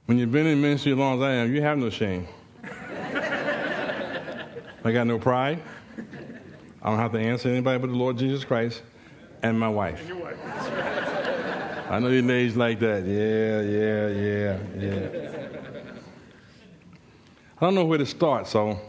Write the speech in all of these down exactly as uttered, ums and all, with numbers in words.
When you've been in ministry as long as I am, you have no shame. I got no pride. I don't have to answer anybody but the Lord Jesus Christ and my wife. And your wife. I know your ladies like that. Yeah, yeah, yeah, yeah. I don't know where to start, so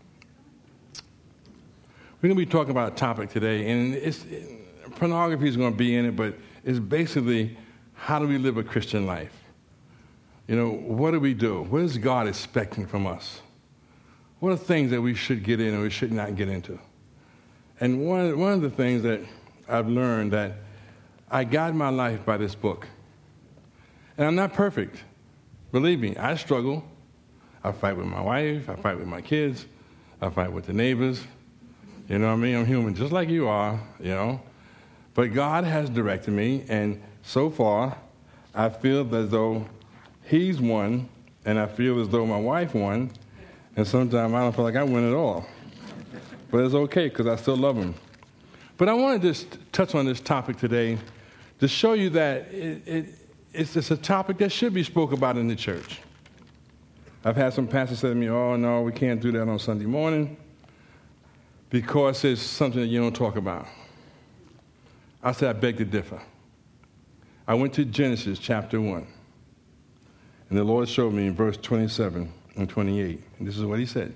we're going to be talking about a topic today, and it's, pornography is going to be in it, but it's basically how do we live a Christian life? You know, what do we do? What is God expecting from us? What are things that we should get in and we should not get into? And one, one of the things that I've learned that I guide my life by this book. And I'm not perfect. Believe me, I struggle. I fight with my wife. I fight with my kids. I fight with the neighbors. You know what I mean? I'm human just like you are, you know. But God has directed me, and so far, I feel as though He's won, and I feel as though my wife won, and sometimes I don't feel like I win at all. But it's okay, because I still love Him. But I want to just touch on this topic today to show you that it, it, it's just a topic that should be spoken about in the church. I've had some pastors say to me, oh, no, we can't do that on Sunday morning because it's something that you don't talk about. I said, I beg to differ. I went to Genesis chapter one, and the Lord showed me in verse twenty-seven and twenty-eight, and this is what He said.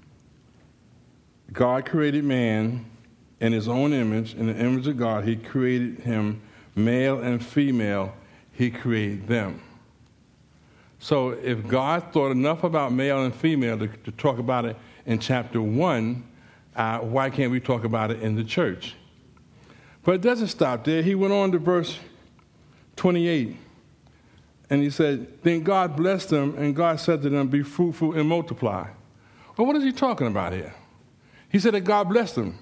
God created man in His own image. In the image of God, He created him, male and female, He created them. So if God thought enough about male and female to, to talk about it in chapter one, uh, why can't we talk about it in the church? But it doesn't stop there. He went on to verse twenty-eight, and He said, then God blessed them, and God said to them, be fruitful and multiply. Well, what is He talking about here? He said that God blessed them.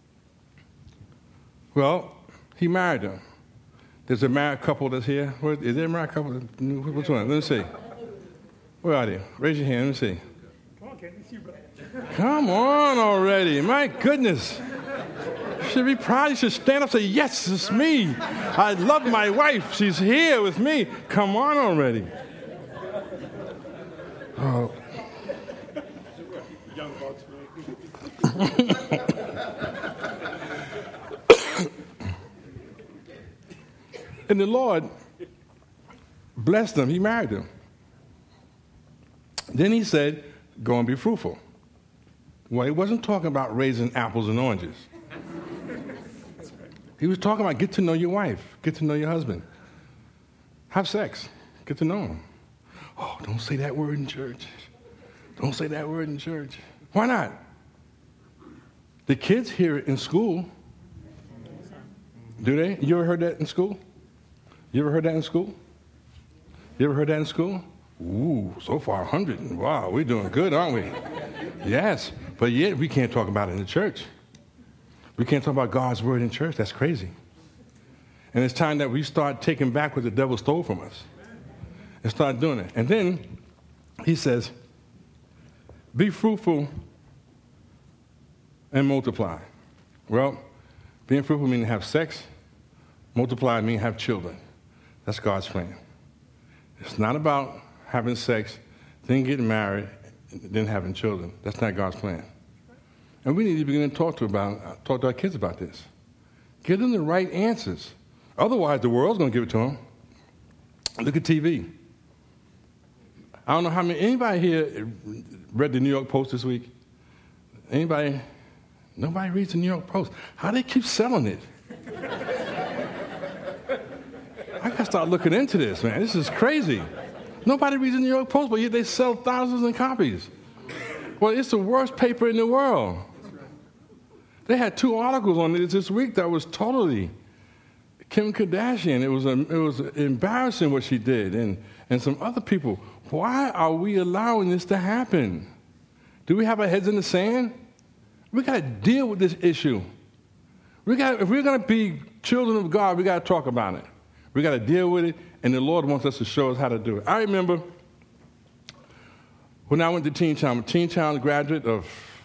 Well, He married them. There's a married couple that's here. Where, is there a married couple? Which one? Let me see. Where are they? Raise your hand. Let me see. Come on, Ken. It's you, brother. Come on already. My goodness. You should be proud. You should stand up and say, yes, it's me. I love my wife. She's here with me. Come on already. Oh. Young bucks, And the Lord blessed them. He married them. Then He said, go and be fruitful. Well, He wasn't talking about raising apples and oranges. He was talking about get to know your wife, get to know your husband. Have sex, get to know him. Oh, don't say that word in church. Don't say that word in church. Why not? The kids hear it in school. Do they? You ever heard that in school? You ever heard that in school? You ever heard that in school? Ooh, so far one hundred. Wow, we're doing good, aren't we? Yes, but yet we can't talk about it in the church. We can't talk about God's word in church. That's crazy. And it's time that we start taking back what the devil stole from us and start doing it. And then He says, be fruitful and multiply. Well, being fruitful means have sex. Multiply means have children. That's God's plan. It's not about having sex, then getting married, then having children. That's not God's plan. And we need to begin to talk to about talk to our kids about this. Give them the right answers. Otherwise, the world's going to give it to them. Look at T V. I don't know how many. Anybody here read the New York Post this week? Anybody? Nobody reads the New York Post. How do they keep selling it? I got to start looking into this, man. This is crazy. Nobody reads the New York Post, but yet they sell thousands of copies. Well, it's the worst paper in the world. They had two articles on it this week that was totally Kim Kardashian. It was a, it was embarrassing what she did, and, and some other people. Why are we allowing this to happen? Do we have our heads in the sand? We got to deal with this issue. We got if we're going to be children of God, we got to talk about it. We got to deal with it, and the Lord wants us to show us how to do it. I remember when I went to Teen Challenge, Teen Challenge graduate of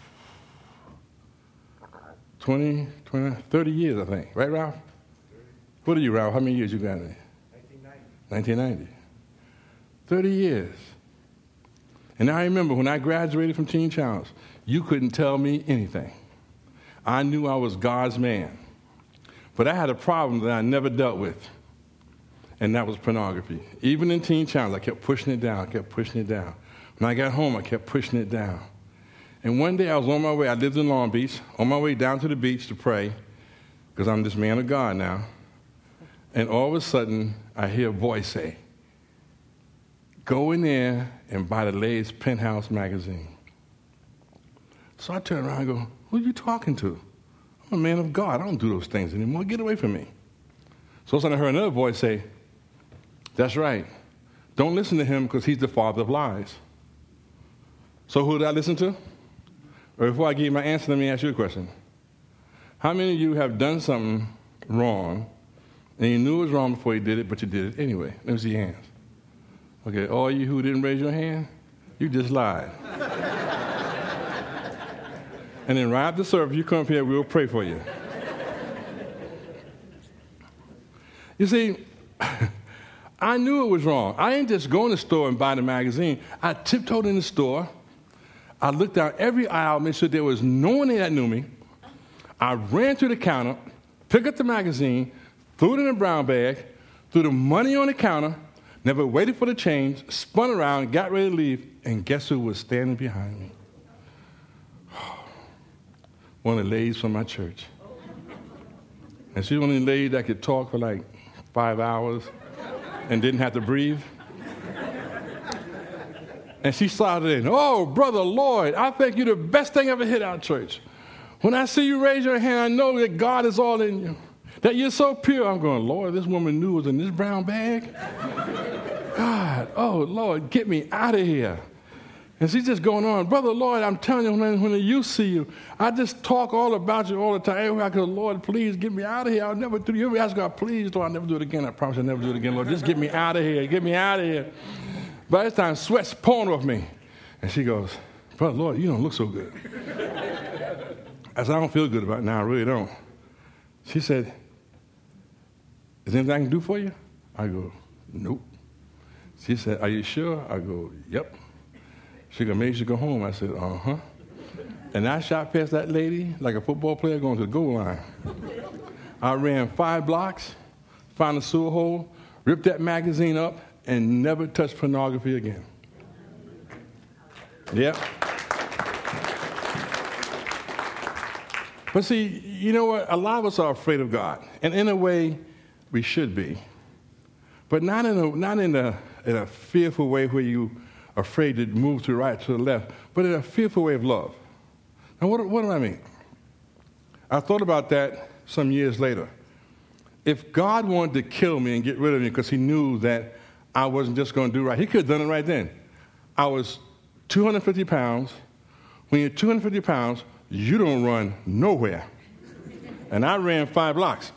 twenty, twenty, thirty years, I think. Right, Ralph? What are you, Ralph? How many years you got in? nineteen ninety. nineteen ninety. thirty years. And I remember when I graduated from Teen Challenge, you couldn't tell me anything. I knew I was God's man. But I had a problem that I never dealt with, and that was pornography. Even in Teen Challenge, I kept pushing it down, I kept pushing it down. When I got home, I kept pushing it down. And one day I was on my way, I lived in Long Beach, on my way down to the beach to pray, because I'm this man of God now. And all of a sudden, I hear a voice say, go in there and buy the latest Penthouse magazine. So I turn around and go, who are you talking to? I'm a man of God. I don't do those things anymore. Get away from me. So all of a sudden I heard another voice say, that's right. Don't listen to him because he's the father of lies. So who did I listen to? Or before I give you my answer, let me ask you a question. How many of you have done something wrong and you knew it was wrong before you did it, but you did it anyway? Let me see your hands. Okay, all you who didn't raise your hand, you just lied. And then right after service, you come up here, we'll pray for you. You see, I knew it was wrong. I didn't just go in the store and buy the magazine. I tiptoed in the store. I looked down every aisle, made sure there was no one there that knew me. I ran to the counter, picked up the magazine, threw it in a brown bag, threw the money on the counter, never waited for the change, spun around, got ready to leave, and guess who was standing behind me? One of the ladies from my church. And she's one of the ladies that could talk for like five hours and didn't have to breathe. And she started in, oh, Brother Lloyd, I think you're the best thing ever hit our church. When I see you raise your hand, I know that God is all in you, that you're so pure. I'm going, Lord, this woman knew it was in this brown bag? God, oh, Lord, get me out of here. And she's just going on, Brother Lloyd, I'm telling you, when, when you see you, I just talk all about you all the time. Everywhere I go, Lord, please get me out of here. I'll never do it. You ever ask God, please, Lord, I'll never do it again. I promise I'll never do it again, Lord. Just get me out of here. Get me out of here. By this time, sweat's pouring off me. And she goes, Brother Lloyd, you don't look so good. I said, I don't feel good about it now. I really don't. She said, is there anything I can do for you? I go, nope. She said, are you sure? I go, yep. She go, maybe you should go home. I said, uh-huh. And I shot past that lady like a football player going to the goal line. I ran five blocks, found a sewer hole, ripped that magazine up, and never touched pornography again. Yeah. But see, you know what? A lot of us are afraid of God. And in a way, we should be. But not in a, not in a, in a fearful way where you afraid to move to the right, to the left, but in a fearful way of love. Now, what, what do I mean? I thought about that some years later. If God wanted to kill me and get rid of me because he knew that I wasn't just going to do right, he could have done it right then. I was two hundred fifty pounds. When you're two hundred fifty pounds, you don't run nowhere. And I ran five blocks.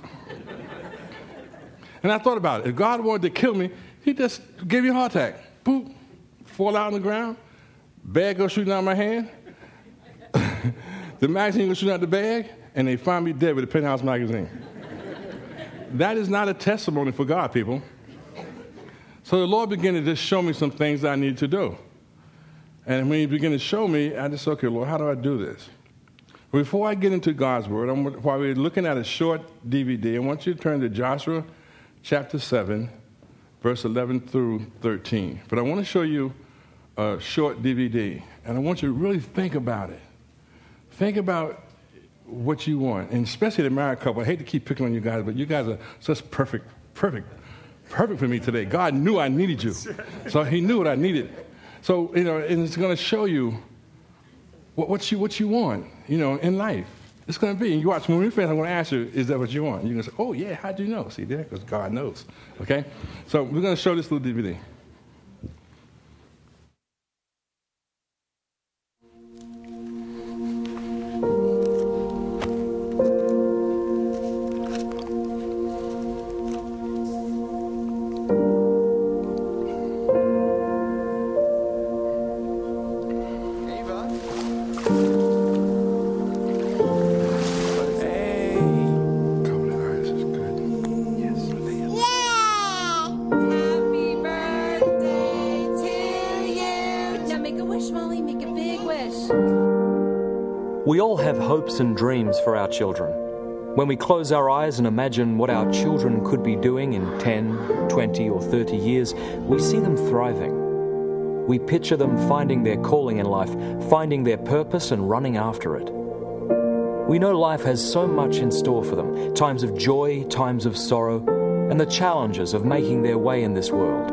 And I thought about it. If God wanted to kill me, he just gave me a heart attack. Boop. Fall out on the ground, bag goes shooting out of my hand, the magazine goes shooting out the bag, and they find me dead with a Penthouse magazine. That is not a testimony for God, people. So the Lord began to just show me some things that I needed to do. And when he began to show me, I just said, okay, Lord, how do I do this? Before I get into God's Word, I'm, while we're looking at a short D V D, I want you to turn to Joshua chapter seven, verse eleven through thirteen. But I want to show you a short D V D, and I want you to really think about it. Think about what you want, and especially the married couple. I hate to keep picking on you guys, but you guys are such perfect, perfect, perfect for me today. God knew I needed you, so he knew what I needed. So, you know, and it's going to show you what, what you what you want, you know, in life. It's going to be, and you watch, when we finish, I'm going to ask you, is that what you want? And you're going to say, oh, yeah, how'd you know? See there? Because God knows, okay? So we're going to show this little D V D. Happy birthday. We all have hopes and dreams for our children. When we close our eyes and imagine what our children could be doing in ten, twenty or thirty years, we see them thriving. We picture them finding their calling in life, finding their purpose and running after it. We know life has so much in store for them, times of joy, times of sorrow, and the challenges of making their way in this world.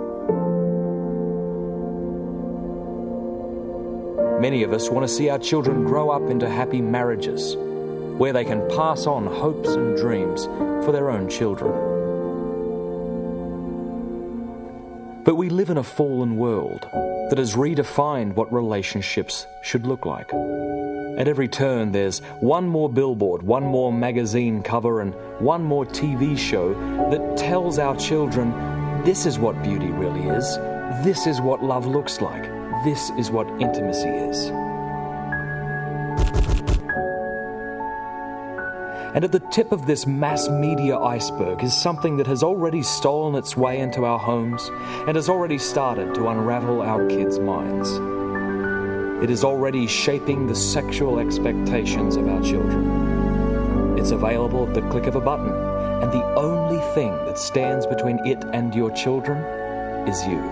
Many of us want to see our children grow up into happy marriages, where they can pass on hopes and dreams for their own children. But we live in a fallen world that has redefined what relationships should look like. At every turn, there's one more billboard, one more magazine cover, and one more T V show that tells our children, this is what beauty really is, this is what love looks like, this is what intimacy is. And at the tip of this mass media iceberg is something that has already stolen its way into our homes and has already started to unravel our kids' minds. It is already shaping the sexual expectations of our children. It's available at the click of a button, and the only thing that stands between it and your children is you.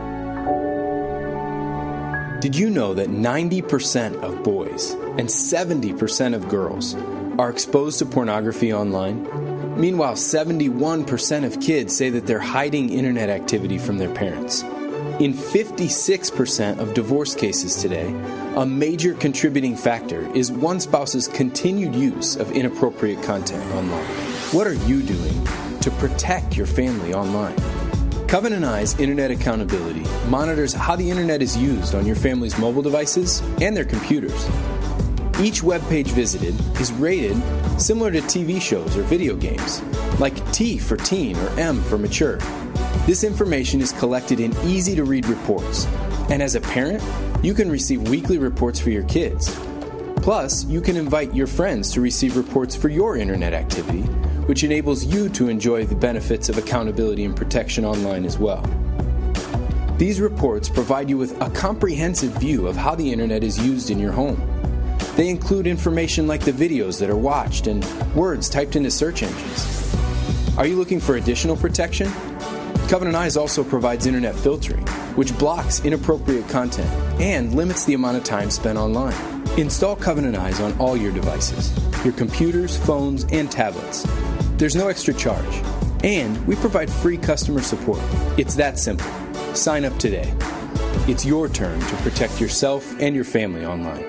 Did you know that ninety percent of boys and seventy percent of girls are exposed to pornography online? Meanwhile, seventy-one percent of kids say that they're hiding internet activity from their parents. In fifty-six percent of divorce cases today, a major contributing factor is one spouse's continued use of inappropriate content online. What are you doing to protect your family online? Covenant Eyes Internet Accountability monitors how the internet is used on your family's mobile devices and their computers. Each web page visited is rated similar to T V shows or video games, like T for teen or M for mature. This information is collected in easy-to-read reports, and as a parent, you can receive weekly reports for your kids. Plus, you can invite your friends to receive reports for your internet activity, which enables you to enjoy the benefits of accountability and protection online as well. These reports provide you with a comprehensive view of how the internet is used in your home. They include information like the videos that are watched and words typed into search engines. Are you looking for additional protection? Covenant Eyes also provides internet filtering, which blocks inappropriate content and limits the amount of time spent online. Install Covenant Eyes on all your devices, your computers, phones, and tablets. There's no extra charge, and we provide free customer support. It's that simple. Sign up today. It's your turn to protect yourself and your family online.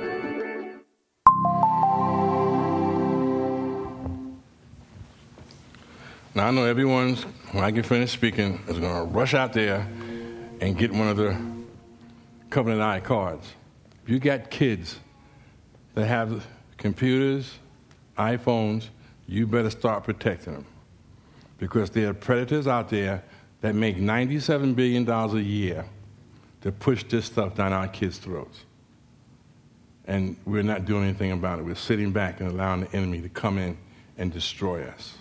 Now, I know everyone's, when I get finished speaking, is going to rush out there and get one of the Covenant Eye cards. If you got kids that have computers, iPhones, you better start protecting them, because there are predators out there that make ninety-seven billion dollars a year to push this stuff down our kids' throats. And we're not doing anything about it. We're sitting back and allowing the enemy to come in and destroy us.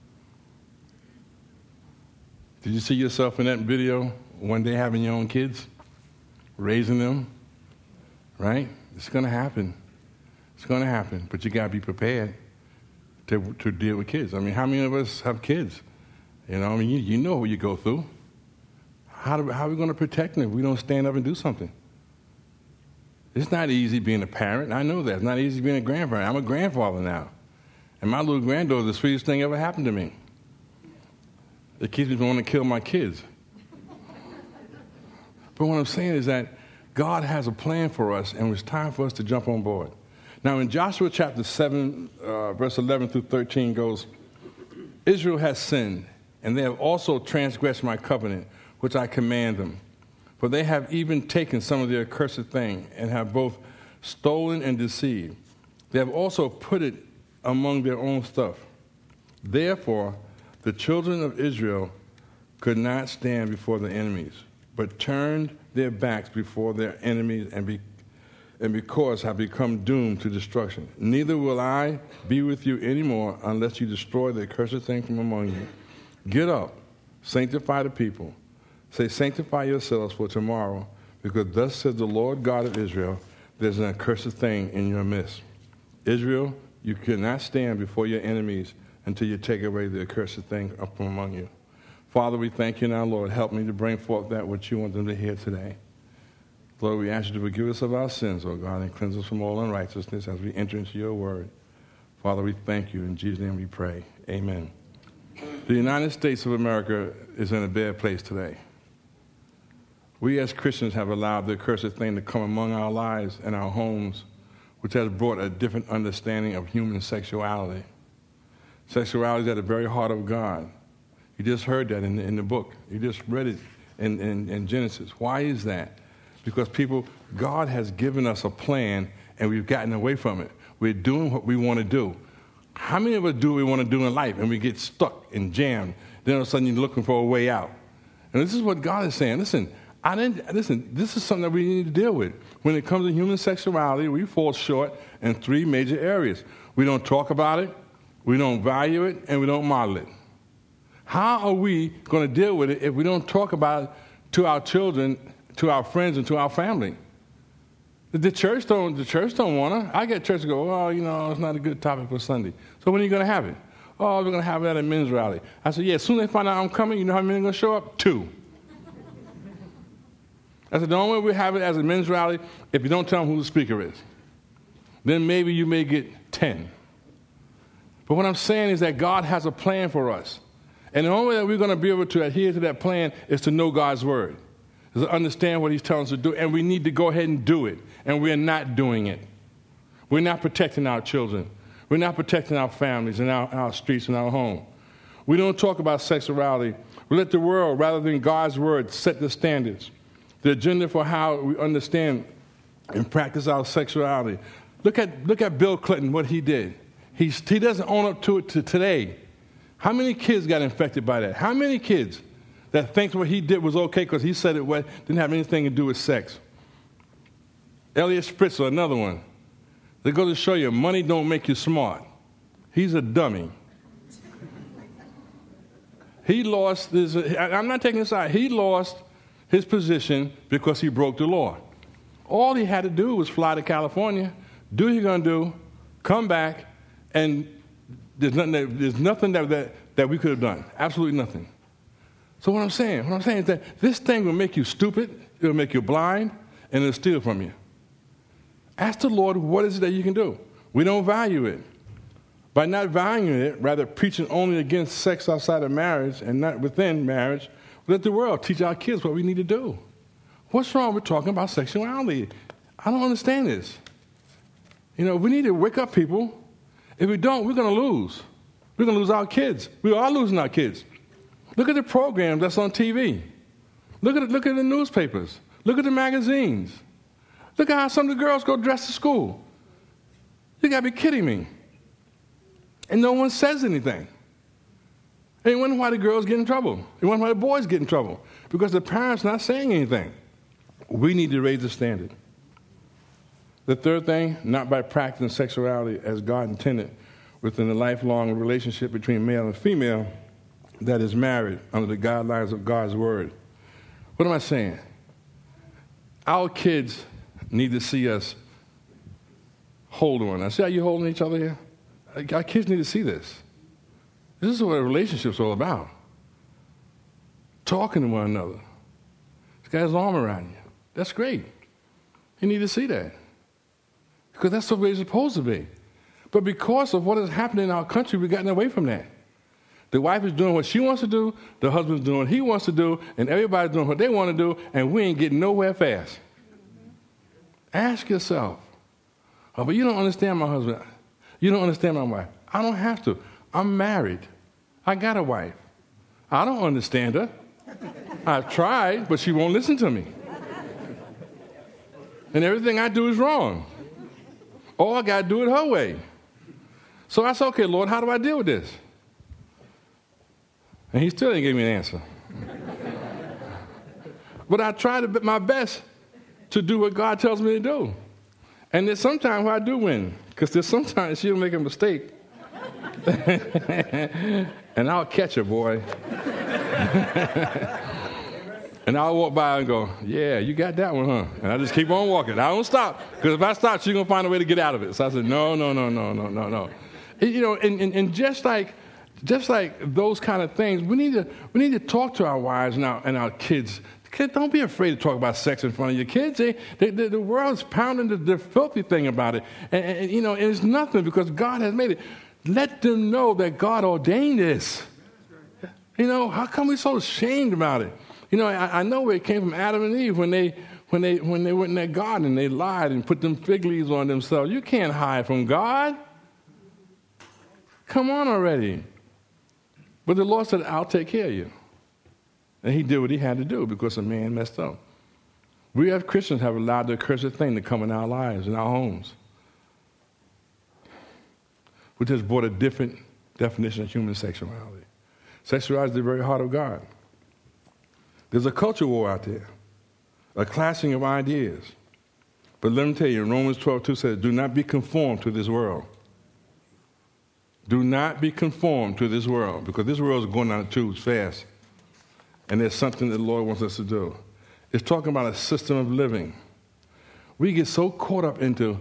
Did you see yourself in that video one day having your own kids, raising them? Right? It's going to happen. It's going to happen, but you got to be prepared to to deal with kids. I mean, how many of us have kids? You know, I mean, you, you know what you go through. How, do, how are we going to protect them if we don't stand up and do something? It's not easy being a parent. I know that. It's not easy being a grandparent. I'm a grandfather now. And my little granddaughter is the sweetest thing ever happened to me. It keeps me from wanting to kill my kids. But what I'm saying is that God has a plan for us, and it's time for us to jump on board. Now, in Joshua chapter seven, uh, verse eleven through thirteen goes, Israel has sinned, and they have also transgressed my covenant, which I command them. For they have even taken some of the accursed thing, and have both stolen and deceived. They have also put it among their own stuff. Therefore, the children of Israel could not stand before their enemies, but turned their backs before their enemies, and, be, and because have become doomed to destruction. Neither will I be with you anymore unless you destroy the accursed thing from among you. Get up, sanctify the people. Say, sanctify yourselves for tomorrow, because thus says the Lord God of Israel, there's an accursed thing in your midst. Israel, you cannot stand before your enemies until you take away the accursed thing up from among you. Father, we thank you now, Lord. Help me to bring forth that which you want them to hear today. Lord, we ask you to forgive us of our sins, oh God, and cleanse us from all unrighteousness as we enter into your word. Father, we thank you. In Jesus' name we pray. Amen. The United States of America is in a bad place today. We as Christians have allowed the accursed thing to come among our lives and our homes, which has brought a different understanding of human sexuality. Sexuality is at the very heart of God. You just heard that in the, in the book. You just read it in, in, in Genesis. Why is that? Because people, God has given us a plan, and we've gotten away from it. We're doing what we want to do. How many of us do what we want to do in life, and we get stuck and jammed? Then all of a sudden you're looking for a way out. And this is what God is saying. Listen, I didn't, listen, this is something that we need to deal with. When it comes to human sexuality, we fall short in three major areas. We don't talk about it, we don't value it, and we don't model it. How are we going to deal with it if we don't talk about it to our children, to our friends, and to our family? The church don't, the church don't want to. I get church to go, oh, you know, it's not a good topic for Sunday. So when are you going to have it? Oh, we're going to have it at a men's rally. I said, yeah, as soon as they find out I'm coming, you know how many are going to show up? Two. I said, the only way we have it as a men's rally, if you don't tell them who the speaker is. Then maybe you may get ten. But what I'm saying is that God has a plan for us. And the only way that we're going to be able to adhere to that plan is to know God's word, is to understand what he's telling us to do. And we need to go ahead and do it. And we're not doing it. We're not protecting our children. We're not protecting our families and our, our streets and our home. We don't talk about sexuality. We let the world, rather than God's word, set the standards, the agenda for how we understand and practice our sexuality. Look at look at Bill Clinton, what he did. He's, he doesn't own up to it to today. How many kids got infected by that? How many kids that think what he did was okay because he said it didn't have anything to do with sex? Elliot Spritzer, another one. They go to show you money don't make you smart. He's a dummy. He lost his, I'm not taking this out, he lost his position because he broke the law. All he had to do was fly to California, do what he's going to do, come back, and there's nothing that, there's nothing that, that, that we could have done. Absolutely nothing. So what I'm saying, what I'm saying is that this thing will make you stupid, it'll make you blind, and it'll steal from you. Ask the Lord, what is it that you can do? We don't value it. By not valuing it, rather preaching only against sex outside of marriage and not within marriage, let the world teach our kids what we need to do. What's wrong with talking about sexuality? I don't understand this. You know, we need to wake up people. If we don't, we're going to lose. We're going to lose our kids. We are losing our kids. Look at the programs that's on T V. Look at it, look at the newspapers. Look at the magazines. Look at how some of the girls go dressed to school. You got to be kidding me. And no one says anything. And you wonder why the girls get in trouble. You wonder why the boys get in trouble. Because the parents not saying anything. We need to raise the standard. The third thing, not by practicing sexuality as God intended within the lifelong relationship between male and female that is married under the guidelines of God's word. What am I saying? Our kids need to see us hold on. I see how you're holding each other here? Our kids need to see this. This is what a relationship's all about. Talking to one another. This guy's arm around you. That's great. You need to see that. Because that's the way it's supposed to be. But because of what is happening in our country, we've gotten away from that. The wife is doing what she wants to do, the husband's doing what he wants to do, and everybody's doing what they want to do, and we ain't getting nowhere fast. Ask yourself, oh, but you don't understand my husband. You don't understand my wife. I don't have to. I'm married. I got a wife. I don't understand her. I've tried, but she won't listen to me. And everything I do is wrong. Or I got to do it her way. So I said, okay, Lord, how do I deal with this? And he still didn't give me an answer. But I try to my best to do what God tells me to do. And there's sometimes where I do win. Because there's sometimes she'll make a mistake. And I'll catch her, boy. And I'll walk by and go, yeah, you got that one, huh? And I just keep on walking. I don't stop, because if I stop, she's going to find a way to get out of it. So I said, no, no, no, no, no, no, no. And, you know, and, and, and just like just like those kind of things, we need to we need to talk to our wives and our, and our kids. Kids, don't be afraid to talk about sex in front of your kids. They, they, they, the world's pounding the, the filthy thing about it. And, and, you know, and it's nothing because God has made it. Let them know that God ordained this. You know, how come we're so ashamed about it? You know, I, I know where it came from Adam and Eve when they when they when they went in that garden and they lied and put them fig leaves on themselves. You can't hide from God. Come on already. But the Lord said, I'll take care of you. And he did what he had to do because a man messed up. We as Christians have allowed the accursed thing to come in our lives, in our homes, which has brought a different definition of human sexuality. Sexuality is the very heart of God. There's a culture war out there, a clashing of ideas. But let me tell you, Romans twelve two says, do not be conformed to this world. Do not be conformed to this world, because this world is going down the tubes fast. And there's something that the Lord wants us to do. It's talking about a system of living. We get so caught up into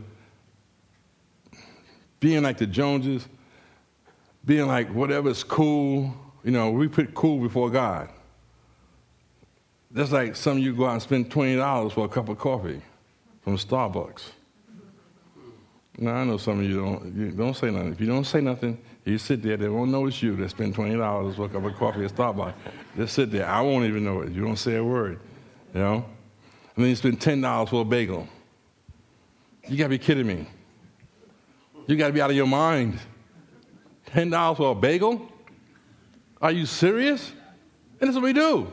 being like the Joneses, being like whatever's cool. You know, we put cool before God. That's like some of you go out and spend twenty dollars for a cup of coffee from Starbucks. Now, I know some of you don't, you don't say nothing. If you don't say nothing, you sit there, they won't notice you that spend twenty dollars for a cup of coffee at Starbucks. Just sit there. I won't even know it. You don't say a word, you know? And then you spend ten dollars for a bagel. You got to be kidding me. You got to be out of your mind. ten dollars for a bagel? Are you serious? And that's what we do.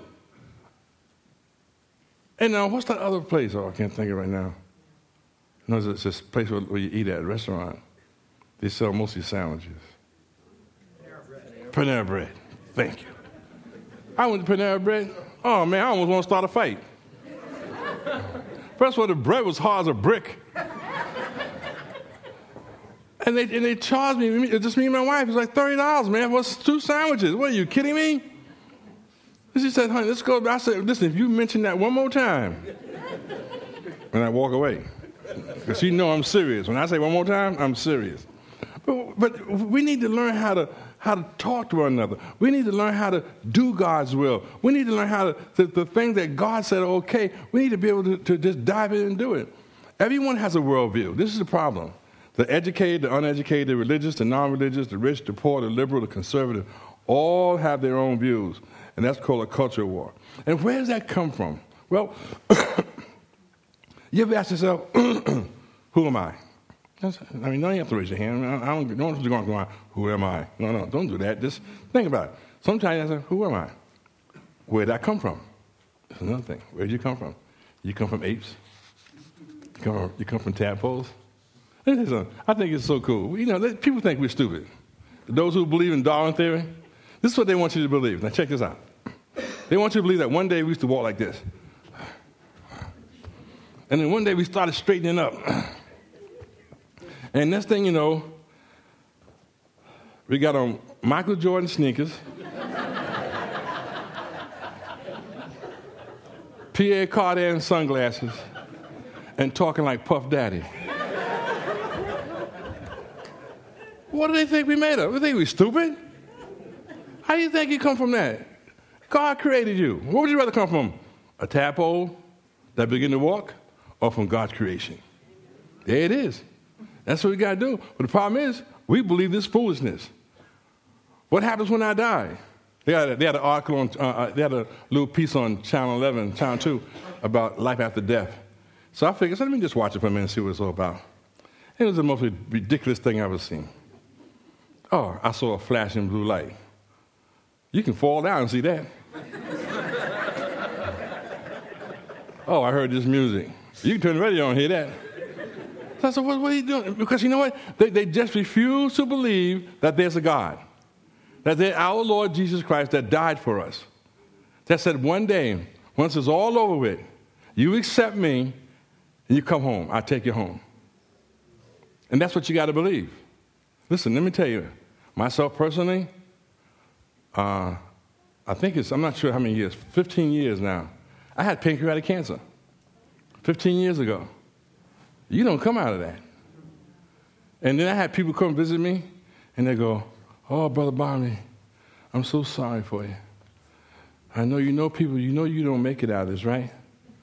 And now, what's that other place? Oh, I can't think of it right now. No, it's this place where, where you eat at a restaurant. They sell mostly sandwiches. Panera Bread. Panera Bread. Thank you. I went to Panera Bread. Oh, man, I almost want to start a fight. First of all, the bread was hard as a brick. And they and they charged me, just me and my wife, it was like thirty dollars, man. What's two sandwiches? What, are you kidding me? She said, honey, let's go. I said, listen, if you mention that one more time, and I walk away. Because you know I'm serious. When I say one more time, I'm serious. But, but we need to learn how to how to talk to one another. We need to learn how to do God's will. We need to learn how to, the, the things that God said are okay, we need to be able to, to just dive in and do it. Everyone has a worldview. This is the problem. The educated, the uneducated, the religious, the non-religious, the rich, the poor, the liberal, the conservative, all have their own views. And that's called a culture war. And where does that come from? Well, you ever ask yourself, who am I? That's, I mean, don't you have to raise your hand. I don't, don't have to go on, who am I? No, no, don't do that. Just think about it. Sometimes you ask, who am I? Where did I come from? That's another thing. Where did you come from? You come from apes? You come from, you come from tadpoles? I think it's so cool. You know, people think we're stupid. Those who believe in Darwin theory, this is what they want you to believe. Now, check this out. They want you to believe that one day we used to walk like this. And then one day we started straightening up. And next thing you know, we got on Michael Jordan sneakers, Pierre Cardin sunglasses, and talking like Puff Daddy. What do they think we made of? They think we stupid? How do you think you come from that? God created you. What would you rather come from? A tadpole that began to walk, or from God's creation? There it is. That's what we got to do. But the problem is, we believe this foolishness. What happens when I die? They had, a, they had an article on, uh, they had a little piece on Channel eleven, Channel two, about life after death. So I figured, so let me just watch it for a minute and see what it's all about. It was the most ridiculous thing I've ever seen. Oh, I saw a flashing blue light. You can fall down and see that. Oh, I heard this music. You can turn the radio on and hear that. So I said, what, what are you doing? Because you know what? They, they just refuse to believe that there's a God. That there's our Lord Jesus Christ that died for us. That said one day, once it's all over with, you accept me and you come home. I take you home. And that's what you got to believe. Listen, let me tell you, myself personally, uh, I think it's, I'm not sure how many years, fifteen years now, I had pancreatic cancer fifteen years ago. You don't come out of that. And then I had people come visit me, and they go, oh, Brother Barney, I'm so sorry for you. I know you know people, you know you don't make it out of this, right?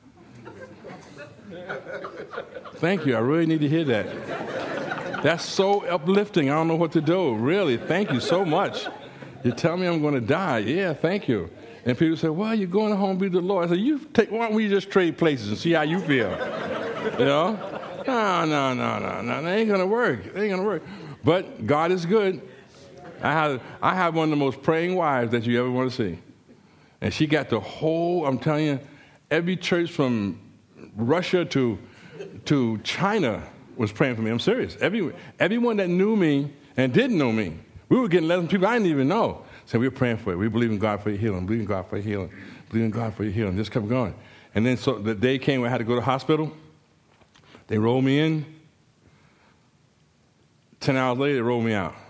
Thank you. I really need to hear that. That's so uplifting. I don't know what to do. Really, thank you so much. You tell me I'm going to die. Yeah, thank you. And people say, well, you're going home to be with the Lord. I say, you take, why don't we just trade places and see how you feel? You know? No, no, no, no, no. That ain't going to work. It ain't going to work. But God is good. I have, I have one of the most praying wives that you ever want to see. And she got the whole, I'm telling you, every church from Russia to to China was praying for me. I'm serious. Every, everyone that knew me and didn't know me, we were getting letters from people I didn't even know. So we were praying for it. We believe in God for your healing. Believe in God for your healing. Believe in God for your healing. Just kept going. And then so the day came when I had to go to the hospital. They rolled me in. Ten hours later, they rolled me out.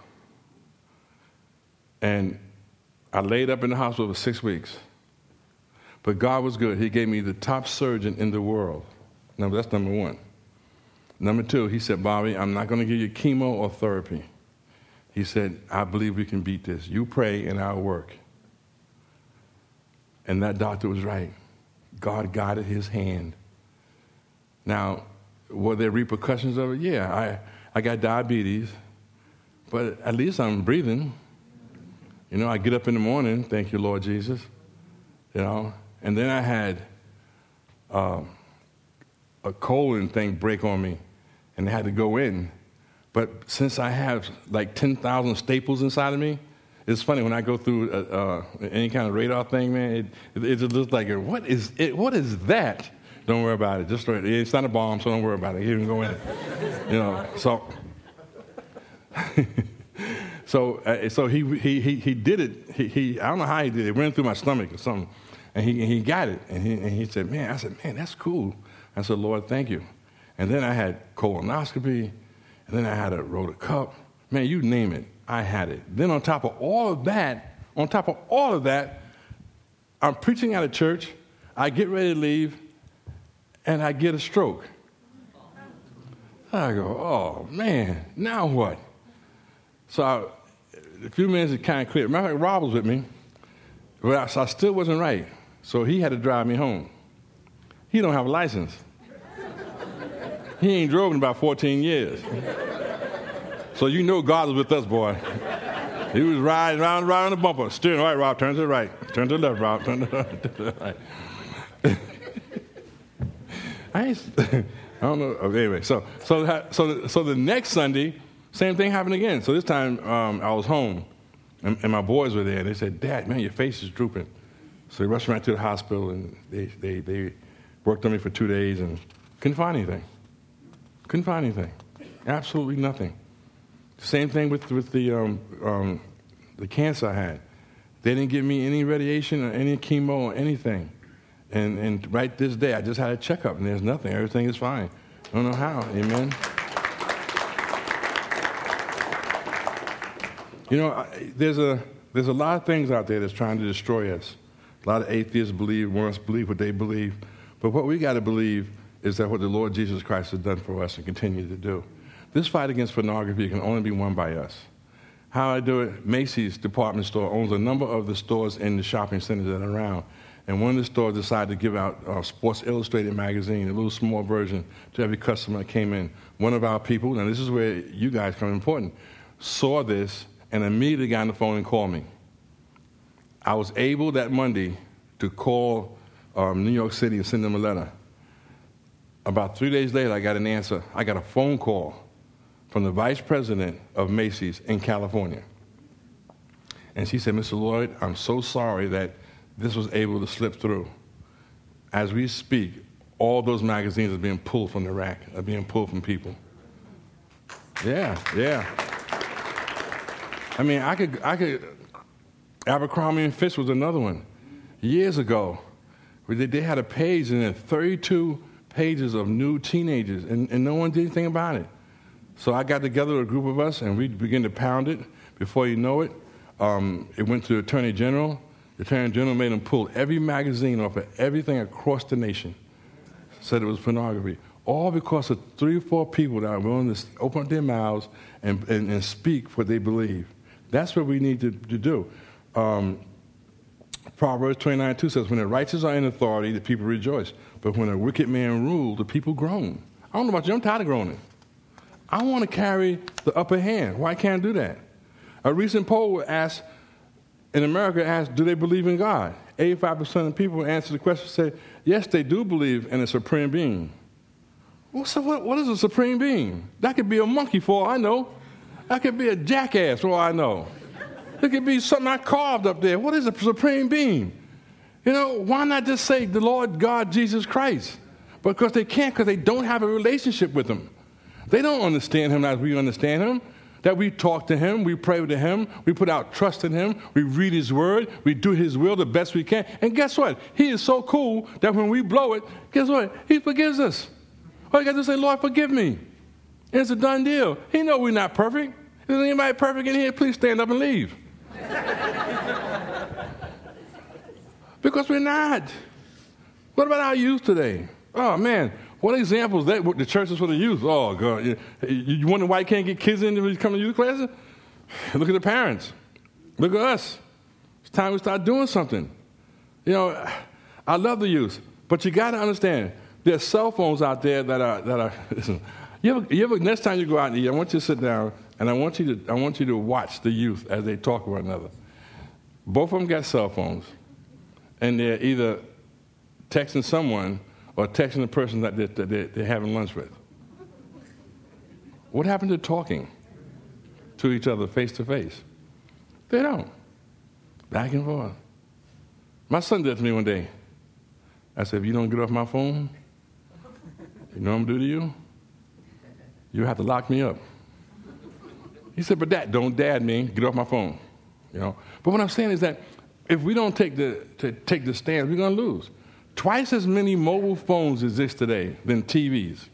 And I laid up in the hospital for six weeks. But God was good. He gave me the top surgeon in the world. Now, that's number one. Number two, he said, Bobby, I'm not going to give you chemo or therapy. He said, I believe we can beat this. You pray and I'll work. And that doctor was right. God guided his hand. Now, were there repercussions of it? Yeah, I, I got diabetes, but at least I'm breathing. You know, I get up in the morning, thank you, Lord Jesus, you know, and then I had uh, a colon thing break on me, and they had to go in. But since I have like ten thousand staples inside of me, it's funny when I go through uh, uh, any kind of radar thing, man, it, it, it just looks like, what is it? What is that? Don't worry about it. Just it's not a bomb, so don't worry about it. You can go in it. You know, so... So, uh, so he, he he he did it. He, he I don't know how he did it. It went through my stomach or something, and he he got it. And he and he said, "Man," I said, "Man, that's cool." I said, "Lord, thank you." And then I had colonoscopy, and then I had a rotor cup. Man, you name it, I had it. Then on top of all of that, on top of all of that, I'm preaching at a church. I get ready to leave, and I get a stroke. I go, "Oh man, now what?" So I, a few minutes it kind of cleared. Matter of fact, Rob was with me, but I, so I still wasn't right. So he had to drive me home. He don't have a license. He ain't drove in about fourteen years. So you know God was with us, boy. He was riding around, around the bumper, steering right, Rob, turn to the right, turn to the left, Rob, turn to the right. I ain't, I don't know. Okay, anyway, so so so so the next Sunday. Same thing happened again. So this time um, I was home, and, and my boys were there. They said, "Dad, man, your face is drooping." So they rushed me right to the hospital, and they, they, they worked on me for two days and couldn't find anything. Couldn't find anything. Absolutely nothing. Same thing with, with the, um, um, the cancer I had. They didn't give me any radiation or any chemo or anything. And, and right this day, I just had a checkup, and there's nothing. Everything is fine. I don't know how. Amen. You know, there's a there's a lot of things out there that's trying to destroy us. A lot of atheists believe, want us to believe what they believe. But what we got to believe is that what the Lord Jesus Christ has done for us and continue to do. This fight against pornography can only be won by us. How I do it, Macy's department store owns a number of the stores in the shopping centers that are around. And one of the stores decided to give out uh, Sports Illustrated magazine, a little small version, to every customer that came in. One of our people, and this is where you guys come important, saw this and immediately got on the phone and called me. I was able that Monday to call um, New York City and send them a letter. About three days later, I got an answer. I got a phone call from the vice president of Macy's in California. And she said, "Mister Lloyd, I'm so sorry that this was able to slip through. As we speak, all those magazines are being pulled from the rack, are being pulled from people." Yeah, yeah. I mean, I could, I could, Abercrombie and Fitch was another one. Years ago, they, they had a page and then thirty-two pages of new teenagers, and, and no one did anything about it. So I got together with a group of us, and we began to pound it. Before you know it, um, it went to the Attorney General. The Attorney General made them pull every magazine off of everything across the nation. Said it was pornography. All because of three or four people that are willing to open up their mouths and, and, and speak what they believe. That's what we need to, to do. Um, Proverbs twenty-nine two says, when the righteous are in authority, the people rejoice. But when a wicked man rules, the people groan. I don't know about you, I'm tired of groaning. I want to carry the upper hand. Why can't I do that? A recent poll asked, in America, asked, do they believe in God? eighty-five percent of people answered the question, said, yes, they do believe in a supreme being. Well, so what, what is a supreme being? That could be a monkey for all I know. That could be a jackass for all I know. It could be something I carved up there. What is a supreme being? You know, why not just say the Lord God Jesus Christ? Because they can't, because they don't have a relationship with him. They don't understand him as we understand him. That we talk to him, we pray to him, we put our trust in him, we read his word, we do his will the best we can. And guess what? He is so cool that when we blow it, guess what? He forgives us. All you got to say, Lord, forgive me. And it's a done deal. He knows we're not perfect. Is anybody perfect in here? Please stand up and leave. Because we're not. What about our youth today? Oh, man. What examples that the church is for the youth? Oh, God. You, you wonder why you can't get kids in to come to youth classes? Look at the parents. Look at us. It's time we start doing something. You know, I love the youth, but you got to understand, there's cell phones out there that are, that are listen, you ever, you ever, next time you go out and eat, I want you to sit down, and I want you to, I want you to watch the youth as they talk to one another. Both of them got cell phones, and they're either texting someone or texting the person that they're, that they're, they're having lunch with. What happened to talking to each other face to face? They don't. Back and forth. My son did to me one day. I said, if you don't get off my phone, you know what I'm going to do to you? You have to lock me up. He said, but that don't dad me. Get off my phone. You know. But what I'm saying is that if we don't take the to take the stand, we're going to lose. Twice as many mobile phones exist today than T Vs.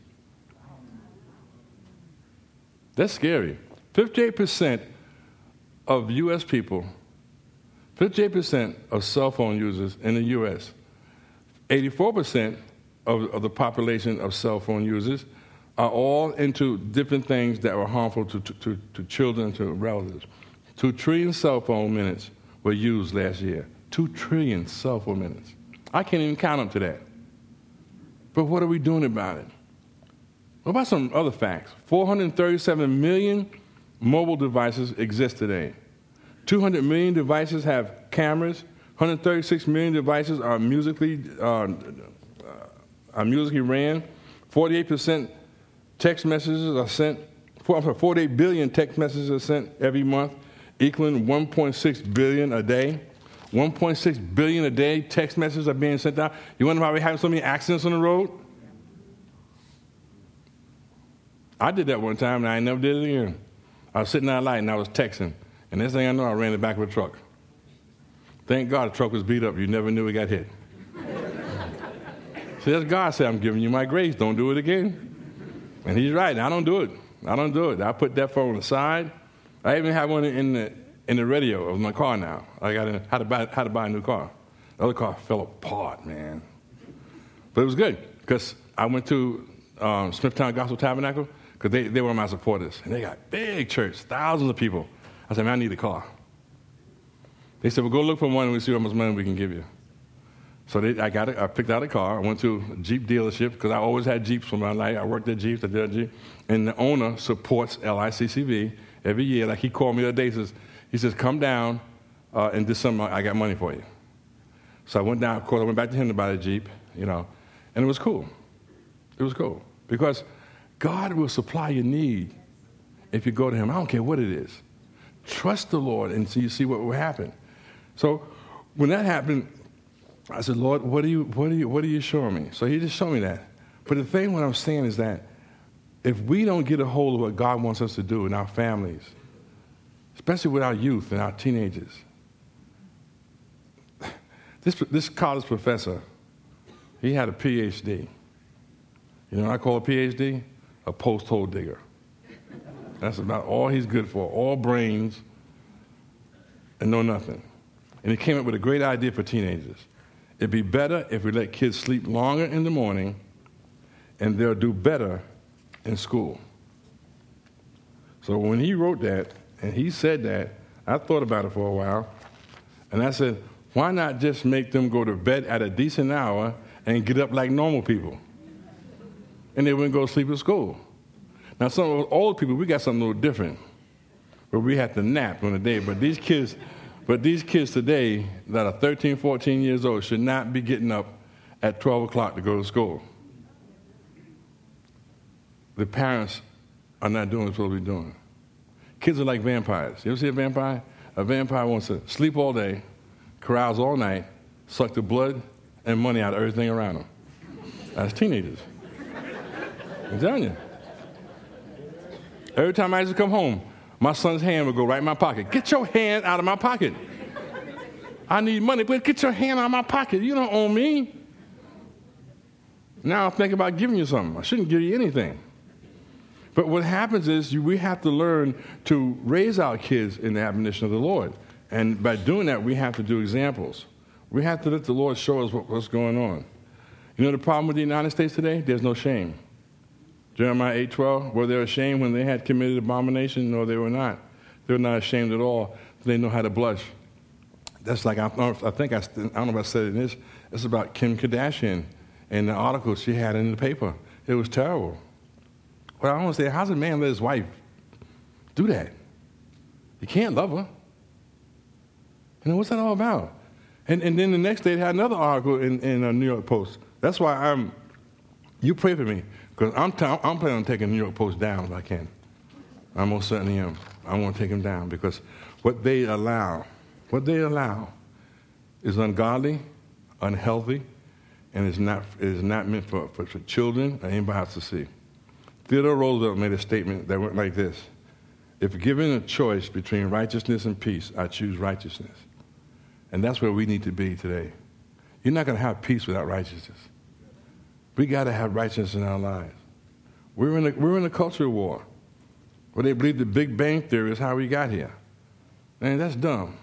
That's scary. fifty-eight percent of U S people, fifty-eight percent of cell phone users in the U S, eighty-four percent of, of the population of cell phone users are all into different things that were harmful to, to, to, to children, to relatives. Two trillion cell phone minutes were used last year. Two trillion cell phone minutes. I can't even count up to that. But what are we doing about it? What about some other facts? four hundred thirty-seven million mobile devices exist today. two hundred million devices have cameras. one hundred thirty-six million devices are musically uh, are musically ran. forty-eight percent text messages are sent. forty-eight billion text messages are sent every month, equaling one point six billion a day. one point six billion a day text messages are being sent out. You wonder why we're having so many accidents on the road? I did that one time, and I never did it again. I was sitting at a light, and I was texting. And next thing I know, I ran the back of a truck. Thank God the truck was beat up. You never knew it got hit. See, that's God said, I'm giving you my grace. Don't do it again. And he's right. I don't do it. I don't do it. I put that phone aside. I even have one in the in the radio of my car now. I got to, how to buy how to buy a new car. The other car fell apart, man. But it was good because I went to um, Smithtown Gospel Tabernacle because they, they were my supporters. And they got big church, thousands of people. I said, man, I need a car. They said, well, go look for one and we'll see how much money we can give you. So they, I got it. I picked out a car. I went to a Jeep dealership because I always had Jeeps for my life. I worked at Jeeps. I did Jeep. And the owner supports L I C C V every year. Like he called me the other day. He says, he says come down uh, and do something. I got money for you. So I went down. Of course, I went back to him to buy a Jeep, you know. And it was cool. It was cool. Because God will supply your need if you go to him. I don't care what it is. Trust the Lord and so you see what will happen. So when that happened, I said, Lord, what are you, what are you, what are you showing me? So he just showed me that. But the thing what I'm saying is that if we don't get a hold of what God wants us to do in our families, especially with our youth and our teenagers, this this college professor, he had a P H D. You know what I call a P H D? A post-hole digger. That's about all he's good for, all brains and no nothing. And he came up with a great idea for teenagers. It'd be better if we let kids sleep longer in the morning, and they'll do better in school. So when he wrote that, and he said that, I thought about it for a while, and I said, why not just make them go to bed at a decent hour and get up like normal people? And they wouldn't go to sleep at school. Now, some of us old people, we got something a little different, where we have to nap on the day. But these kids, but these kids today that are thirteen, fourteen years old should not be getting up at twelve o'clock to go to school. The parents are not doing what they're supposed to be doing. Kids are like vampires. You ever see a vampire? A vampire wants to sleep all day, carouse all night, suck the blood and money out of everything around them. That's teenagers. I'm telling you. Every time I used to come home, my son's hand would go right in my pocket. Get your hand out of my pocket. I need money, but get your hand out of my pocket. You don't owe me. Now I'm thinking about giving you something. I shouldn't give you anything. But what happens is you, we have to learn to raise our kids in the admonition of the Lord. And by doing that, we have to do examples. We have to let the Lord show us what, what's going on. You know the problem with the United States today? There's no shame. Jeremiah eight twelve, were they ashamed when they had committed abomination? No, they were not. They were not ashamed at all. They know how to blush. That's like, I, I think, I, I don't know if I said it in this, it's about Kim Kardashian and the article she had in the paper. It was terrible. But I want to say, how's a man let his wife do that? He can't love her. You know, what's that all about? And and then the next day, they had another article in, in a New York Post. That's why I'm, you pray for me, because I'm, t- I'm planning on taking the New York Post down if I can. I most certainly am. I want to take them down, because what they allow, what they allow is ungodly, unhealthy, and is not, is not meant for, for, for children or anybody else to see. Theodore Roosevelt made a statement that went like this: if given a choice between righteousness and peace, I choose righteousness. And that's where we need to be today. You're not going to have peace without righteousness. We got to have righteousness in our lives. We're in a, we're in a culture war where they believe the Big Bang Theory is how we got here. Man, that's dumb.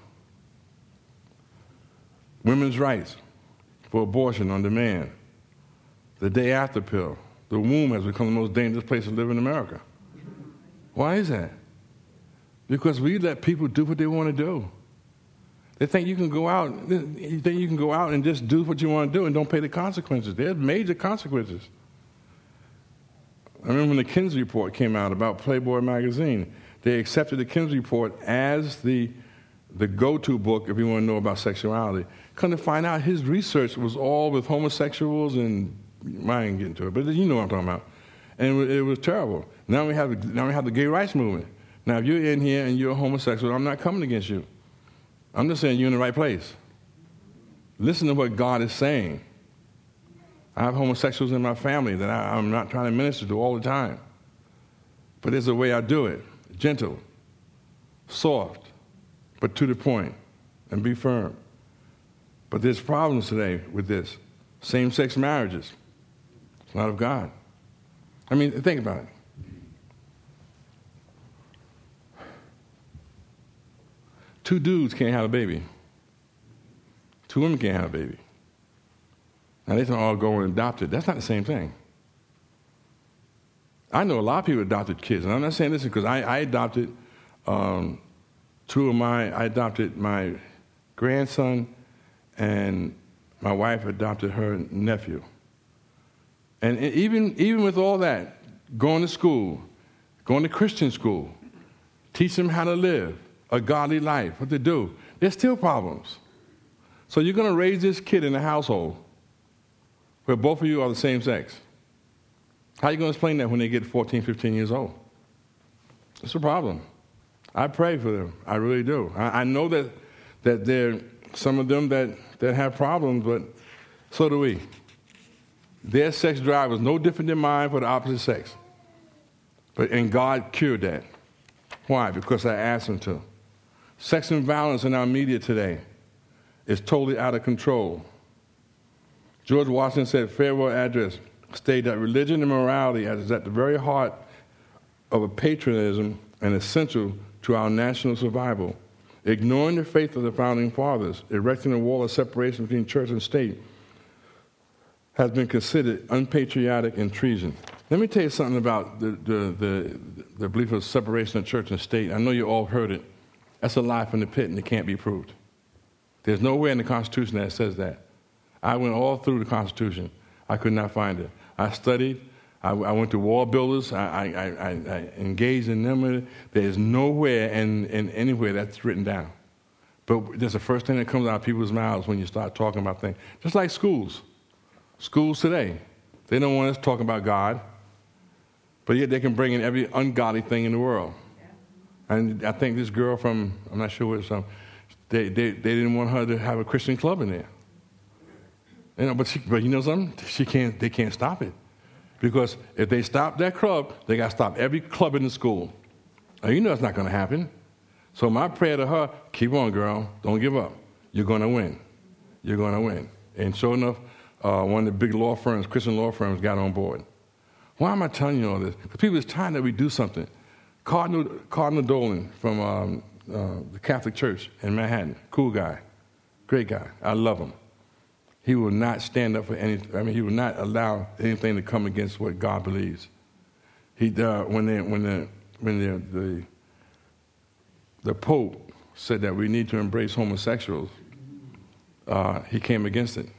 Women's rights for abortion on demand. The day after pill. The womb has become the most dangerous place to live in America. Why is that? Because we let people do what they want to do. They think you can go out, you think you can go out and just do what you want to do and don't pay the consequences. There's major consequences. I remember when the Kinsey Report came out about Playboy magazine, they accepted the Kinsey Report as the the go-to book if you want to know about sexuality. Come to find out, his research was all with homosexuals and I ain't getting to it, but you know what I'm talking about. And it was terrible. Now we have now we have the gay rights movement. Now if you're in here and you're a homosexual, I'm not coming against you. I'm just saying you're in the right place. Listen to what God is saying. I have homosexuals in my family that I, I'm not trying to minister to all the time. But there's a way I do it. Gentle, soft, but to the point, and be firm. But there's problems today with this. Same-sex marriages. It's not of God. I mean, think about it. Two dudes can't have a baby. Two women can't have a baby. Now, they can all go and adopt it. That's not the same thing. I know a lot of people adopted kids, and I'm not saying this because I, I adopted um, two of my, I adopted my grandson, and my wife adopted her nephew. And even, even with all that, going to school, going to Christian school, teach them how to live a godly life, what to do, there's still problems. So you're going to raise this kid in a household where both of you are the same sex. How are you going to explain that when they get fourteen, fifteen years old? It's a problem. I pray for them. I really do. I, I know that that there are some of them that, that have problems, but so do we. Their sex drive is no different than mine for the opposite sex. But and God cured that. Why? Because I asked him to. Sex and violence in our media today is totally out of control. George Washington said, farewell address, stated that religion and morality is at the very heart of a patriotism and essential to our national survival. ignoring the faith of the founding fathers, erecting a wall of separation between church and state, has been considered unpatriotic and treason. Let me tell you something about the, the, the, the belief of separation of church and state. I know you all heard it. That's a lie from the pit, and it can't be proved. There's nowhere in the Constitution that says that. I went all through the Constitution. I could not find it. I studied. I, I went to wall builders. I, I, I, I engaged in them. There's nowhere and, and anywhere that's written down. But that's the first thing that comes out of people's mouths when you start talking about things. Just like schools. Schools today, they don't want us talking about God, but yet they can bring in every ungodly thing in the world. And I think this girl from, I'm not sure where it's from, they, they, they didn't want her to have a Christian club in there. You know, but, she, but you know something? She can't, they can't stop it. Because if they stop that club, they got to stop every club in the school. Now, you know it's not going to happen. So my prayer to her, keep on, girl. Don't give up. You're going to win. You're going to win. And sure enough, uh, one of the big law firms, Christian law firms, got on board. Why am I telling you all this? Because people, it's time that we do something. Cardinal, Cardinal Dolan from um, uh, the Catholic Church in Manhattan, cool guy, great guy. I love him. He will not stand up for anything. I mean, he will not allow anything to come against what God believes. He uh, when they, when the when the, the the Pope said that we need to embrace homosexuals, uh, he came against it.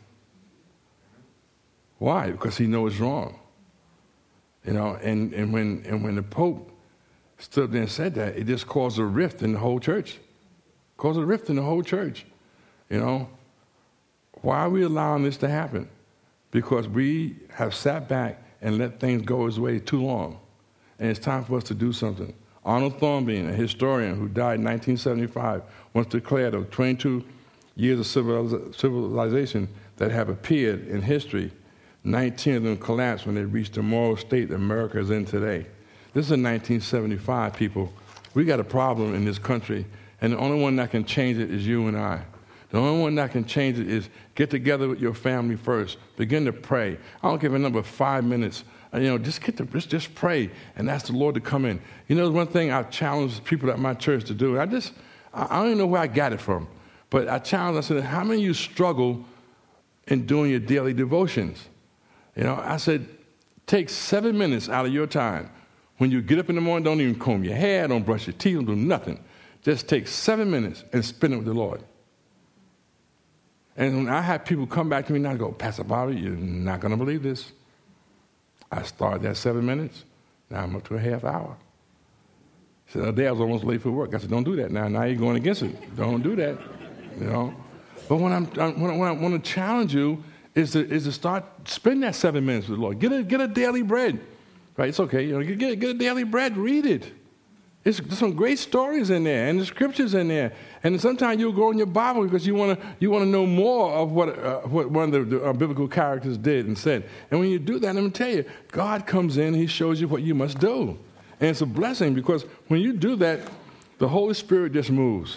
Why? Because he knows it's wrong. You know, and, and when and when the Pope stood there and said that, it just caused a rift in the whole church. Caused a rift in the whole church. You know. Why are we allowing this to happen? Because we have sat back and let things go his way too long. And it's time for us to do something. Arnold Thornbein, a historian who died in nineteen seventy-five, once declared of twenty-two years of civilization that have appeared in history, nineteen of them collapsed when they reached the moral state America is in today. This is in nineteen seventy-five, people. We got a problem in this country, and the only one that can change it is you and I. The only one that can change it is get together with your family first. Begin to pray. I don't give a number of five minutes. You know, just get to just, just pray and ask the Lord to come in. You know, one thing I've challenged people at my church to do. I just, I don't even know where I got it from, but I challenged. I said, how many of you struggle in doing your daily devotions? You know, I said, take seven minutes out of your time. When you get up in the morning, don't even comb your hair, don't brush your teeth, don't do nothing. Just take seven minutes and spend it with the Lord. And when I have people come back to me now and go, Pastor Bobby, you're not going to believe this. I started at seven minutes. Now I'm up to a half hour. He said, the day I was almost late for work. I said, don't do that now. Now you're going against it. Don't do that. You know. But when, I'm, when, I, when I want to challenge you is to, is to start spend that seven minutes with the Lord. Get a, get a daily bread. Right? It's okay. You know, get, get a daily bread. Read it. It's, there's some great stories in there, and the scriptures in there. And sometimes you'll go in your Bible because you want to you want to know more of what uh, what one of the, the uh, biblical characters did and said. And when you do that, let me tell you, God comes in, He shows you what you must do. And it's a blessing because when you do that, the Holy Spirit just moves.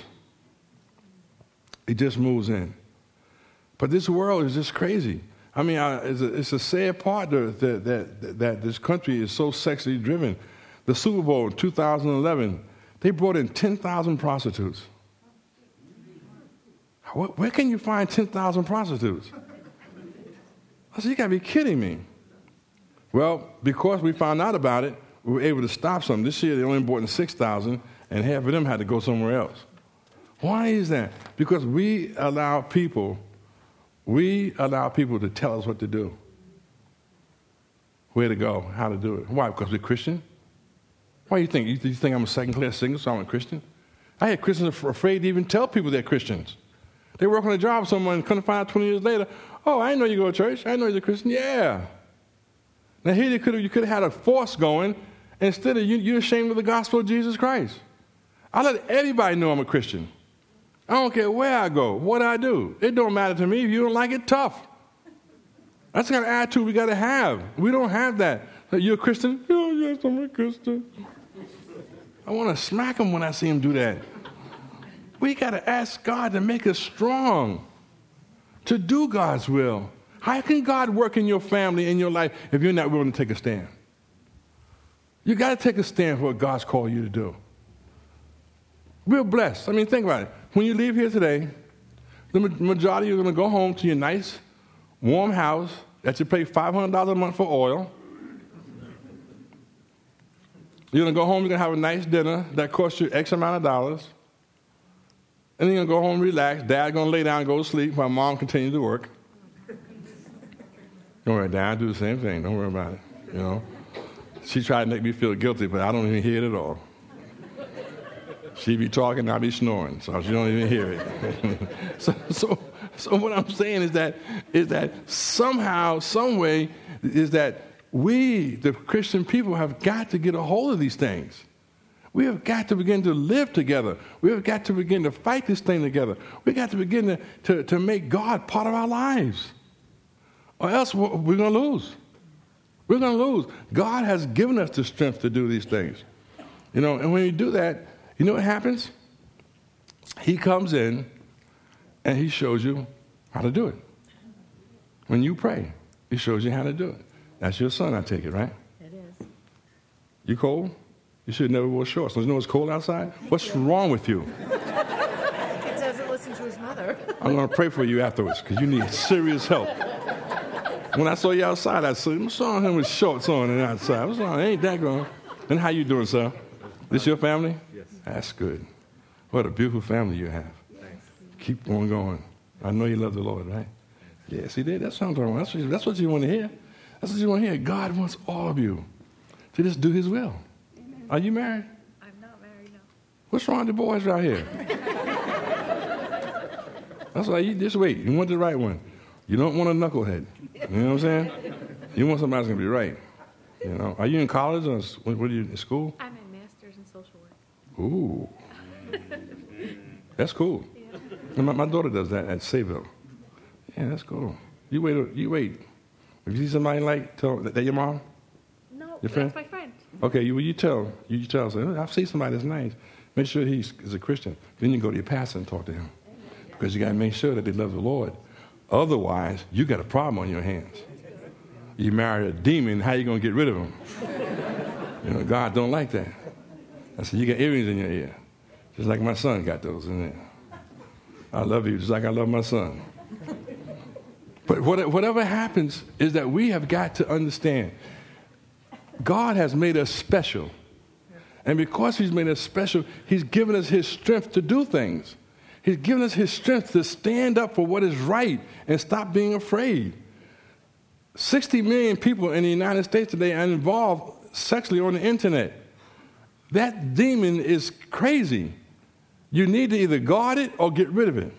It just moves in. But this world is just crazy. I mean, I, it's, a, it's a sad part that, that, that, that this country is so sexually driven. The Super Bowl in two thousand eleven, they brought in ten thousand prostitutes. Where, where can you find ten thousand prostitutes? I said, you got to be kidding me. Well, because we found out about it, we were able to stop some. This year, they only brought in six thousand, and half of them had to go somewhere else. Why is that? Because we allow people, we allow people to tell us what to do, where to go, how to do it. Why? Because we're Christian? Why do you think? You think I'm a second-class citizen, so I'm a Christian? I had Christians afraid to even tell people they're Christians. They work on a job with someone and couldn't find out twenty years later, oh, I didn't know you go to church. I didn't know you're a Christian. Yeah. Now, here you could have, you could have had a force going. Instead of you, you're ashamed of the gospel of Jesus Christ. I let everybody know I'm a Christian. I don't care where I go, what I do. It don't matter to me. If you don't like it, tough. That's the kind of attitude we got to have. We don't have that. You're a Christian? Oh, yes, I'm a Christian. I want to smack him when I see him do that. We got to ask God to make us strong, to do God's will. How can God work in your family, in your life, if you're not willing to take a stand? You got to take a stand for what God's called you to do. We're blessed. I mean, think about it. When you leave here today, the majority of you are going to go home to your nice, warm house that you pay five hundred dollars a month for oil. You're going to go home, you're going to have a nice dinner that costs you X amount of dollars. And then you're going to go home and relax. Dad's going to lay down and go to sleep while Mom continues to work. Don't worry, Dad, I do the same thing. Don't worry about it. You know, she tried to make me feel guilty, but I don't even hear it at all. She be talking, I be snoring, so she don't even hear it. so, so, so what I'm saying is that is that somehow, some way, is that we, the Christian people, have got to get a hold of these things. We have got to begin to live together. We have got to begin to fight this thing together. We've got to begin to, to, to make God part of our lives. Or else we're going to lose. We're going to lose. God has given us the strength to do these things. You know, and when you do that, you know what happens? He comes in and he shows you how to do it. When you pray, he shows you how to do it. That's your son, I take it, right? It is. You cold? You should never wear shorts. Don't you know it's cold outside? What's wrong with you? It doesn't listen to his mother. I'm going to pray for you afterwards because you need serious help. When I saw you outside, I said, I saw him with shorts on and outside. I was like, ain't that going? And how you doing, sir? This your family? Yes. That's good. What a beautiful family you have. Thanks. Keep on going. I know you love the Lord, right? Yes, he did. That's what I'm talking about. That's what you, that's what you want to hear. That's what you want to hear. God wants all of you to just do his will. Amen. Are you married? I'm not married, no. What's wrong with the boys right here? That's why you just wait. You want the right one. You don't want a knucklehead. You know what I'm saying? You want somebody that's going to be right. You know. Are you in college or what are you in school? I'm in master's in social work. Ooh. That's cool. Yeah. My, my daughter does that at Sayville. Yeah, that's cool. You wait. You wait. If you see somebody like, tell that your mom? No, your friend? that's my friend. Okay, you, you tell. You tell. Say, oh, I see somebody that's nice. Make sure he's is a Christian. Then you go to your pastor and talk to him. Because you got to make sure that they love the Lord. Otherwise, you got a problem on your hands. You marry a demon, how you going to get rid of him? You know, God don't like that. I said, you got earrings in your ear. Just like my son got those in there. I love you just like I love my son. But whatever happens is that we have got to understand God has made us special. And because he's made us special, he's given us his strength to do things. He's given us his strength to stand up for what is right and stop being afraid. sixty million people in the United States today are involved sexually on the internet. That demon is crazy. You need to either guard it or get rid of it.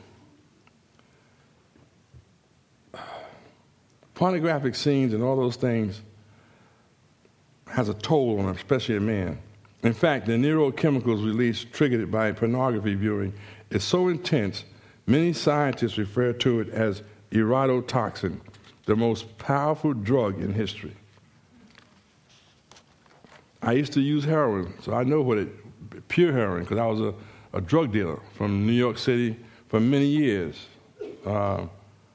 Pornographic scenes and all those things has a toll on, especially a man. In fact, the neurochemicals released triggered by pornography viewing is so intense, many scientists refer to it as erototoxin, the most powerful drug in history. I used to use heroin, so I know what it, pure heroin, because I was a, a drug dealer from New York City for many years. Uh,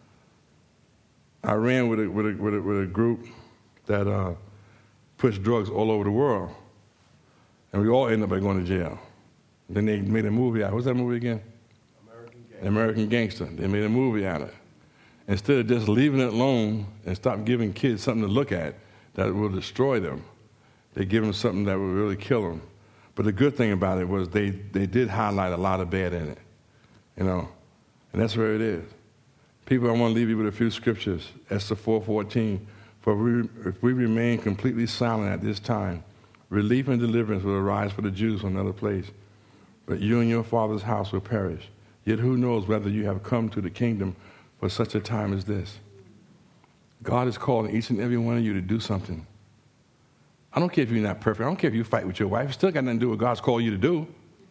I ran with a, with a, with a, with a group that uh, pushed drugs all over the world, and we all ended up by going to jail. Then they made a movie out. What's that movie again? American Gangster. American Gangster. They made a movie out of it. Instead of just leaving it alone and stop giving kids something to look at that will destroy them, they give them something that will really kill them. But the good thing about it was they, they did highlight a lot of bad in it, you know, and that's where it is. People, I want to leave you with a few scriptures. Esther four fourteen. For we, if we remain completely silent at this time, relief and deliverance will arise for the Jews from another place. But you and your father's house will perish. Yet who knows whether you have come to the kingdom for such a time as this? God is calling each and every one of you to do something. I don't care if you're not perfect. I don't care if you fight with your wife. It still got nothing to do with what God's called you to do.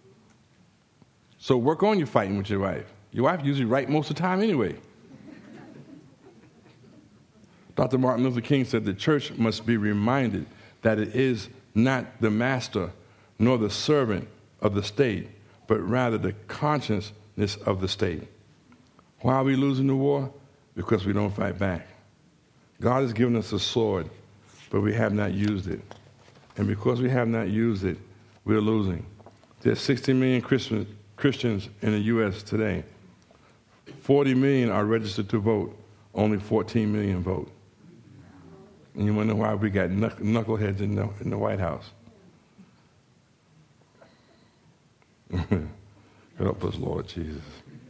So work on your fighting with your wife. Your wife usually right most of the time anyway. Doctor Martin Luther King said the church must be reminded that it is not the master nor the servant of the state, but rather the consciousness of the state. Why are we losing the war? Because we don't fight back. God has given us a sword, but we have not used it. And because we have not used it, we're losing. There's sixty million Christian, Christians in the U S today. forty million are registered to vote. Only fourteen million vote. And you wonder why we got knuck- knuckleheads in the, in the White House. Help us, Lord Jesus.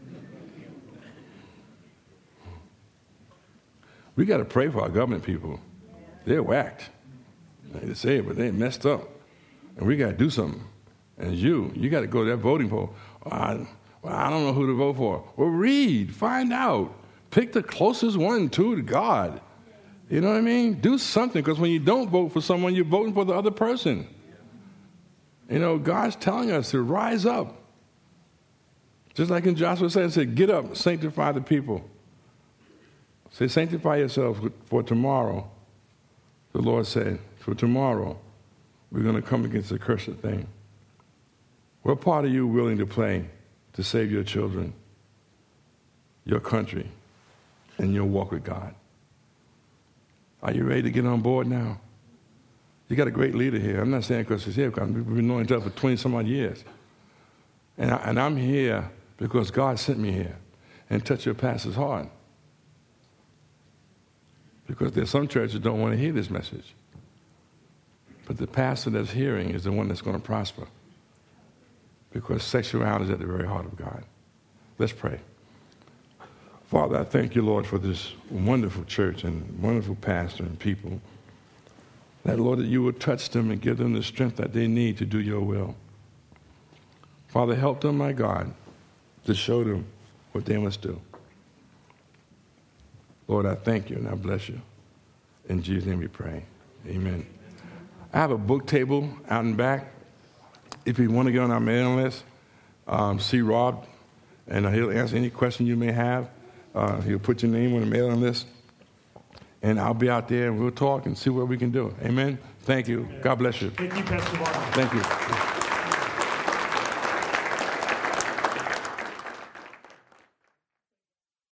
We got to pray for our government people. They're whacked. I hate to say it, but they messed up. And we got to do something. And you, you got to go to that voting poll. Well, I, well, I don't know who to vote for. Well, read, find out. Pick the closest one to God. You know what I mean? Do something, because when you don't vote for someone, you're voting for the other person. You know, God's telling us to rise up. Just like in Joshua said, it said, get up, sanctify the people. Say, sanctify yourselves for tomorrow. The Lord said, for tomorrow, we're going to come against the cursed thing. What part are you willing to play to save your children, your country, and your walk with God? Are you ready to get on board now? You got a great leader here. I'm not saying because he's here, because we've been knowing each other for twenty some odd years. And, I, and I'm here because God sent me here and touched your pastor's heart. Because there's some churches that don't want to hear this message. But the pastor that's hearing is the one that's going to prosper. Because sexuality is at the very heart of God. Let's pray. Father, I thank you, Lord, for this wonderful church and wonderful pastor and people. That, Lord, that you would touch them and give them the strength that they need to do your will. Father, help them, my God, to show them what they must do. Lord, I thank you and I bless you. In Jesus' name we pray. Amen. I have a book table out in back. If you want to get on our mailing list, um, see Rob, and he'll answer any question you may have. Uh, he'll put your name on the mailing list, and I'll be out there, and we'll talk and see what we can do. Amen? Thank you. God bless you. Thank you, Pastor Martin. Thank you.